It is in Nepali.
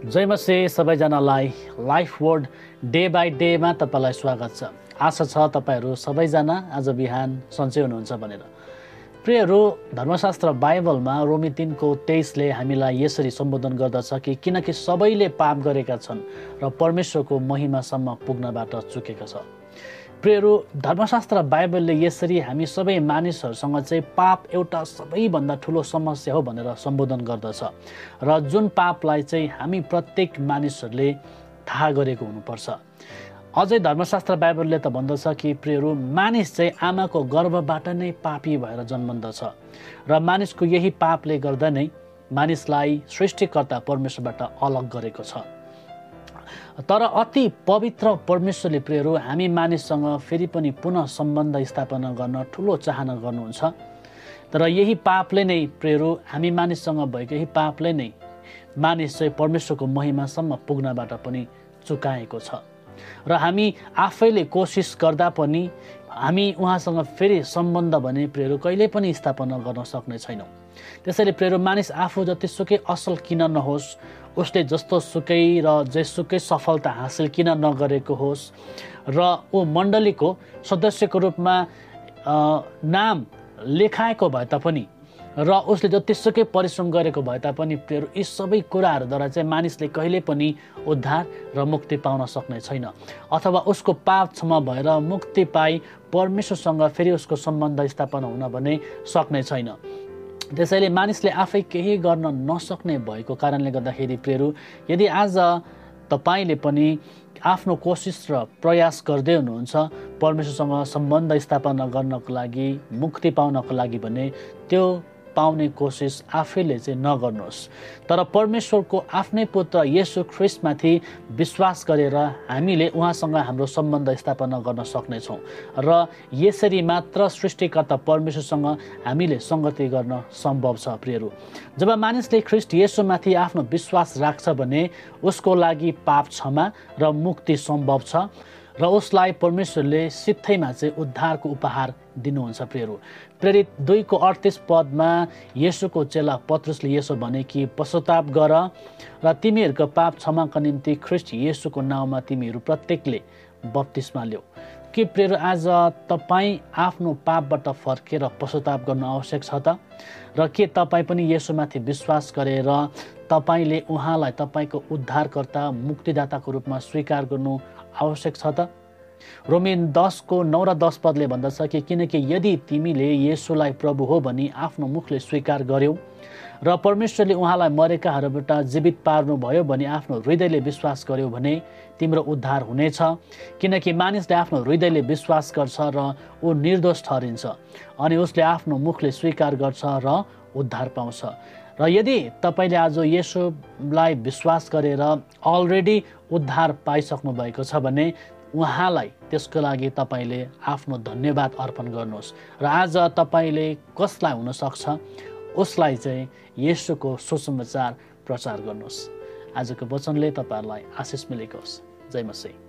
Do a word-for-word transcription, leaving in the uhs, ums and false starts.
जय मसीह सबैजनालाई लाइफ वर्ड डे बाई डेमा तपाईलाई स्वागत छ। आशा छ तपाईहरू सबैजना आज बिहान सन्चै हुनुहुन्छ भनेर। प्रियहरू, धर्मशास्त्र बाइबलमा रोमी तीन को तेइस ले हामीलाई यसरी सम्बोधन गर्दछ कि किनकि सबैले पाप गरेका छन् र परमेश्वरको महिमासम्म पुग्नबाट चुकेका छ। प्रियहरू, धर्मशास्त्र बाइबलले यसरी हामी सबै मानिसहरूसँग चाहिँ पाप एउटा सबैभन्दा ठुलो समस्या हो भनेर सम्बोधन गर्दछ र जुन पापलाई चाहिँ हामी प्रत्येक मानिसहरूले थाहा गरेको हुनुपर्छ। अझै धर्मशास्त्र बाइबलले त भन्दछ कि प्रियहरू, मानिस चाहिँ आमाको गर्भबाट नै पापी भएर जन्मन्दछ र मानिसको यही पापले गर्दा नै मानिसलाई सृष्टिकर्ता परमेश्वरबाट अलग गरेको छ। तर अति पवित्र परमेश्वरले प्रियहरू हामी मानिससँग फेरि पनि पुनः सम्बन्ध स्थापना गर्न ठुलो चाहना गर्नुहुन्छ। तर यही पापले नै प्रियहरू हामी मानिससँग भएको यही पापले नै मानिस चाहिँ परमेश्वरको महिमासम्म पुग्नबाट पनि चुकाएको छ र हामी आफैले कोसिस गर्दा पनि हामी उहाँसँग फेरि सम्बन्ध भने प्रियहरू कहिले पनि स्थापना गर्न सक्ने छैनौँ। त्यसैले प्रियहरू, मानिस आफू जतिसुकै असल किन नहोस्, उसले जस्तो सुकै र जेसुकै सफलता हासिल किन नगरेको होस् र ऊ मण्डलीको सदस्यको रूपमा नाम लेखाएको भए तापनि र उसले जतिसुकै परिश्रम गरेको भए तापनि प्रियहरू, यी सबै कुराहरूद्वारा चाहिँ मानिसले कहिले पनि उद्धार र मुक्ति पाउन सक्ने छैन अथवा उसको पाप क्षमा भएर मुक्ति पाई परमेश्वरसँग फेरि उसको सम्बन्ध स्थापना हुन भने सक्ने छैन। त्यसैले मानिसले आफै केही गर्न नसक्ने भएको कारणले गर्दाखेरि प्रियहरू, यदि आज तपाईँले पनि आफ्नो कोसिस र प्रयास गर्दै हुनुहुन्छ परमेश्वरसँग सम्बन्ध स्थापना गर्नको लागि, मुक्ति पाउनको लागि भने त्यो पाउने कोसिस आफैले चाहिँ नगर्नुहोस्। तर परमेश्वरको आफ्नै पुत्र येशू ख्रिस्टमाथि विश्वास गरेर हामीले उहाँसँग हाम्रो सम्बन्ध स्थापना गर्न सक्नेछौँ र यसरी मात्र सृष्टिकर्ता परमेश्वरसँग हामीले सङ्गति गर्न सम्भव छ। प्रियहरू, जब मानिसले ख्रिस्ट येशूमाथि आफ्नो विश्वास राख्छ भने उसको लागि पाप क्षमा र मुक्ति सम्भव छ र उसलाई परमेश्वरले सित्थैमा चाहिँ उद्धारको उपहार दिनुहुन्छ। प्रियहरू, प्रेरित दुई को अडतिस पदमा येशूको चेला पत्रुसले यसो भने कि पश्चाताप गर र तिमीहरूको पाप क्षमाका निम्ति ख्रिस्ट येशूको नाउँमा तिमीहरू प्रत्येकले बप्तिस्मा ल्याऊ। के प्रियहरू, आज तपाईँ आफ्नो पापबाट फर्केर पश्चाताप गर्नु आवश्यक छ त? र के तपाईँ पनि येशूमाथि विश्वास गरेर तपाईँले उहाँलाई तपाईँको उद्धारकर्ता मुक्तिदाताको रूपमा स्वीकार गर्नु आवश्यक छ त? रोमी दस को नौ र दस पदले भन्दछ कि किनकि यदि तिमीले येशूलाई प्रभु हो भनी आफ्नो मुखले स्वीकार गर्यौ र परमेश्वरले उहाँलाई मरेकाहरूबाट जीवित पार्नुभयो भने आफ्नो हृदयले विश्वास गर्यौ भने तिम्रो उद्धार हुनेछ। किनकि मानिसले आफ्नो हृदयले विश्वास गर्छ र ऊ निर्दोष ठहरिन्छ अनि उसले आफ्नो मुखले स्वीकार गर्छ र उद्धार पाउँछ। र यदि तपाईँले आज येशूलाई विश्वास गरेर अलरेडी उद्धार पाइसक्नु भएको छ भने उहाँलाई त्यसको लागि तपाईँले आफ्नो धन्यवाद अर्पण गर्नुहोस् र आज तपाईँले कसलाई हुनसक्छ उसलाई चाहिँ येशूको सुसमाचार प्रचार गर्नुहोस्। आजको वचनले तपाईँहरूलाई आशिष मिलेको होस्। जय मसीह।